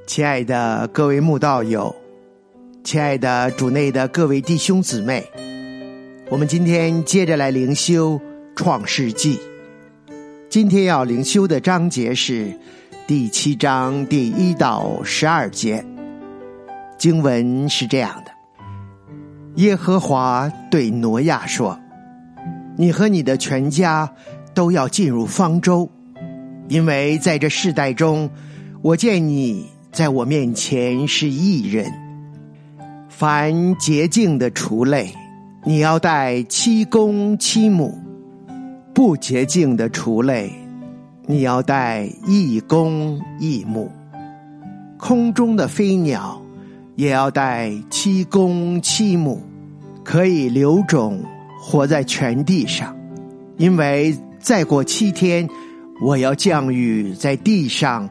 亲爱的各位慕道友，亲爱的主内的各位弟兄姊妹，我们今天接着来灵修创世纪。今天要灵修的章节是第7章第1到12节。经文是这样的：耶和华对挪亚说，你和你的全家都要进入方舟，因为在这世代中，我见你在我面前是义人。凡洁净的雏类，你要带7公7母；不洁净的雏类，你要带1公1母。空中的飞鸟也要带7公7母，可以留种活在全地上。因为再过7天，我要降雨在地上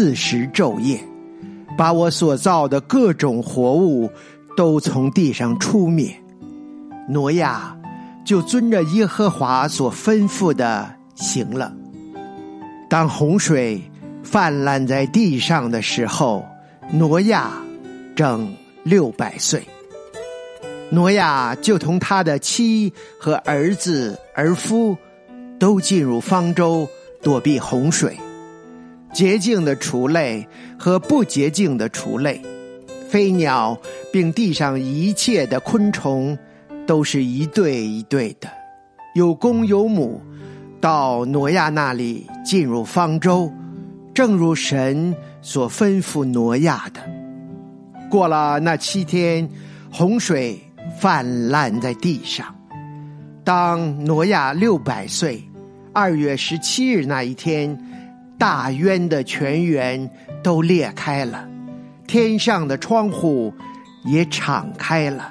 40昼夜，把我所造的各种活物都从地上出灭。挪亚就遵着耶和华所吩咐的行了。当洪水泛滥在地上的时候，挪亚正600岁。挪亚就同他的妻和儿子儿夫都进入方舟，躲避洪水。洁净的雏类和不洁净的雏类，飞鸟并地上一切的昆虫，都是一对一对的，有公有母，到挪亚那里进入方舟，正如神所吩咐挪亚的。过了那7天，洪水泛滥在地上。当挪亚600岁2月17日那一天，大渊的泉源都裂开了，天上的窗户也敞开了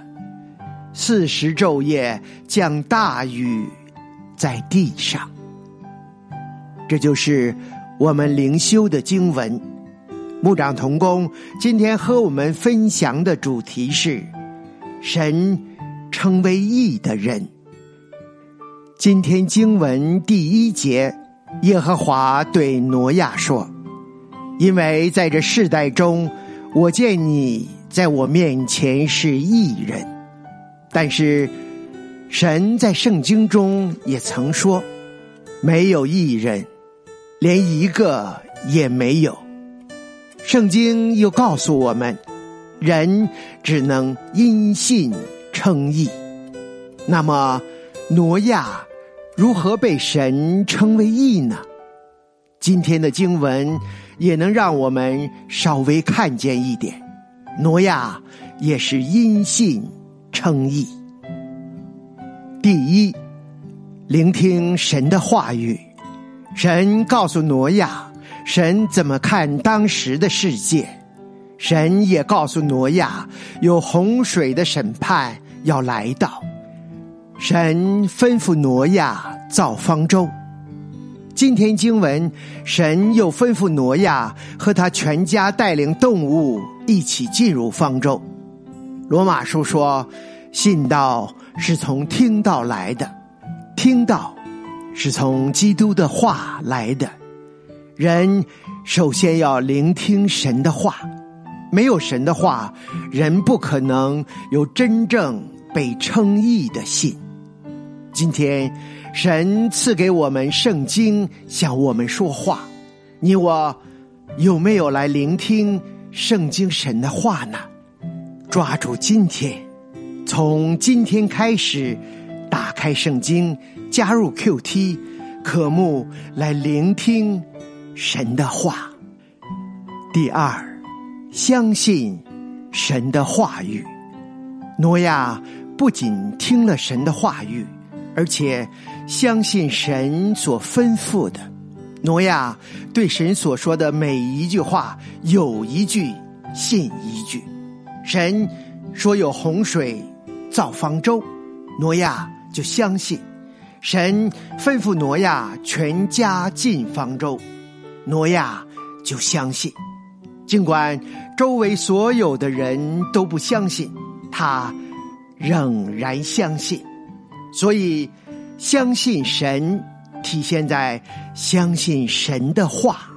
，40昼夜降大雨在地上。这就是我们灵修的经文。牧长同工今天和我们分享的主题是神称为义的人。今天经文第1节，耶和华对挪亚说，因为在这世代中，我见你在我面前是义人。但是神在圣经中也曾说，没有义人，连一个也没有。圣经又告诉我们，人只能因信称义。那么挪亚如何被神称为义呢？今天的经文也能让我们稍微看见一点，挪亚也是因信称义。第一，聆听神的话语。神告诉挪亚，神怎么看当时的世界。神也告诉挪亚，有洪水的审判要来到。神吩咐挪亚造方舟。今天经文，神又吩咐挪亚和他全家带领动物一起进入方舟。罗马书说，信道是从听道来的，听道是从基督的话来的。人首先要聆听神的话，没有神的话，人不可能有真正被称义的信。今天神赐给我们圣经，向我们说话，你我有没有来聆听圣经神的话呢？抓住今天，从今天开始打开圣经，加入 QT 科目来聆听神的话。第二，相信神的话语。挪亚不仅听了神的话语，而且相信神所吩咐的。挪亚对神所说的每一句话，有一句信一句。神说有洪水造方舟，挪亚就相信。神吩咐挪亚全家进方舟，挪亚就相信。尽管周围所有的人都不相信，他仍然相信。所以相信神体现在相信神的话。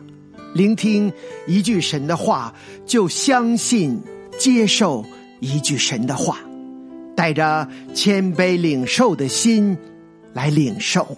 聆听一句神的话，就相信接受一句神的话，带着谦卑领受的心来领受。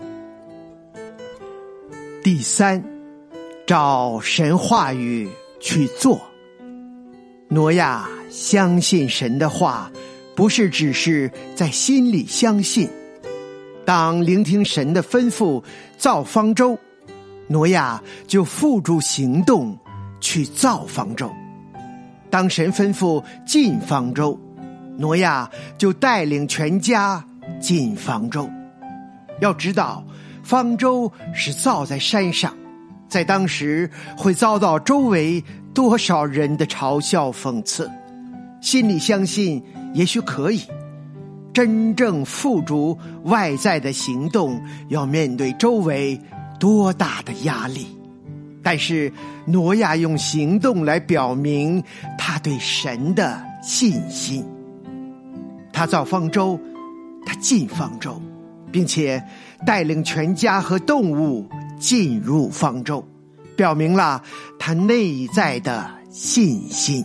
第三，照神话语去做。挪亚相信神的话，不是只是在心里相信。当聆听神的吩咐造方舟，挪亚就付诸行动去造方舟。当神吩咐进方舟，挪亚就带领全家进方舟。要知道，方舟是造在山上，在当时会遭到周围多少人的嘲笑讽刺。心里相信也许可以，真正付诸外在的行动，要面对周围多大的压力。但是挪亚用行动来表明他对神的信心。他造方舟，他进方舟，并且带领全家和动物进入方舟，表明了他内在的信心。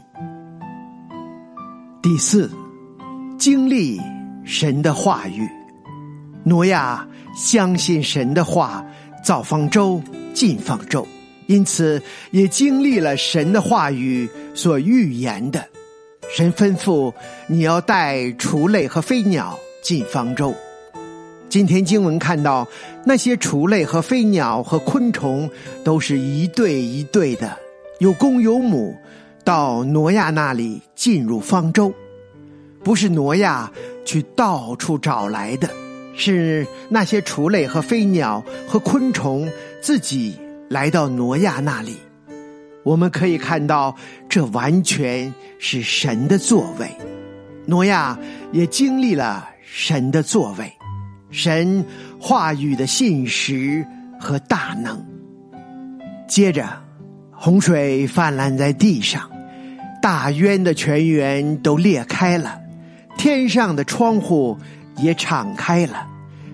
第四，经历神的话语。挪亚相信神的话，造方舟，进方舟，因此也经历了神的话语所预言的。神吩咐你要带雏类和飞鸟进方舟。今天经文看到，那些雏类和飞鸟和昆虫都是一对一对的，有公有母，到挪亚那里进入方舟。不是挪亚去到处找来的，是那些雏类和飞鸟和昆虫自己来到挪亚那里。我们可以看到，这完全是神的作为。挪亚也经历了神的作为，神话语的信实和大能。接着，洪水泛滥在地上，大渊的泉源都裂开了，天上的窗户也敞开了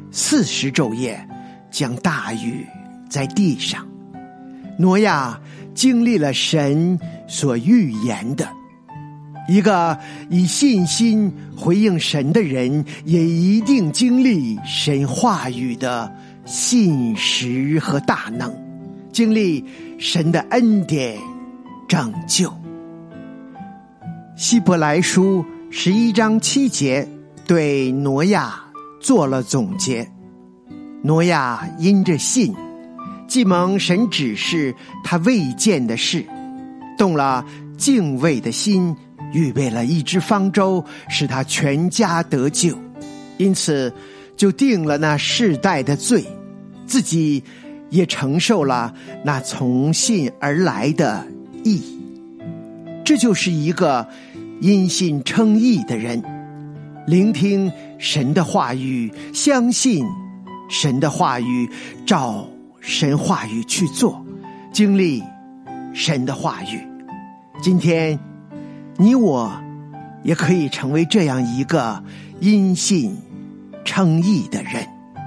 ，40昼夜降大雨在地上。挪亚经历了神所预言的。一个以信心回应神的人，也一定经历神话语的信实和大能，经历神的恩典拯救。希伯来书11章7节对挪亚做了总结。挪亚因着信，既蒙神指示他未见的事，动了敬畏的心，预备了一只方舟，使他全家得救。因此就定了那世代的罪，自己也承受了那从信而来的义。这就是一个因信称义的人，聆听神的话语，相信神的话语，照神话语去做，经历神的话语。今天你我也可以成为这样一个因信称义的人。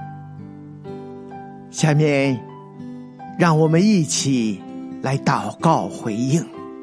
下面让我们一起来祷告回应。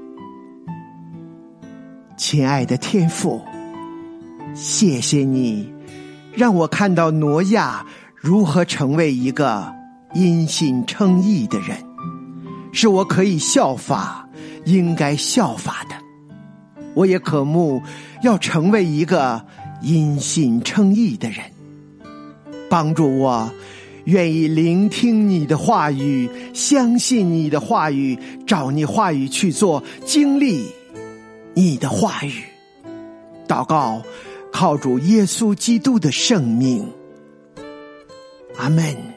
亲爱的天父，谢谢你让我看到挪亚如何成为一个因信称义的人，是我可以效法，应该效法的。我也渴慕要成为一个因信称义的人，帮助我愿意聆听你的话语，相信你的话语，照你话语去做，经历你的话语。祷告靠主耶稣基督的圣名，阿们。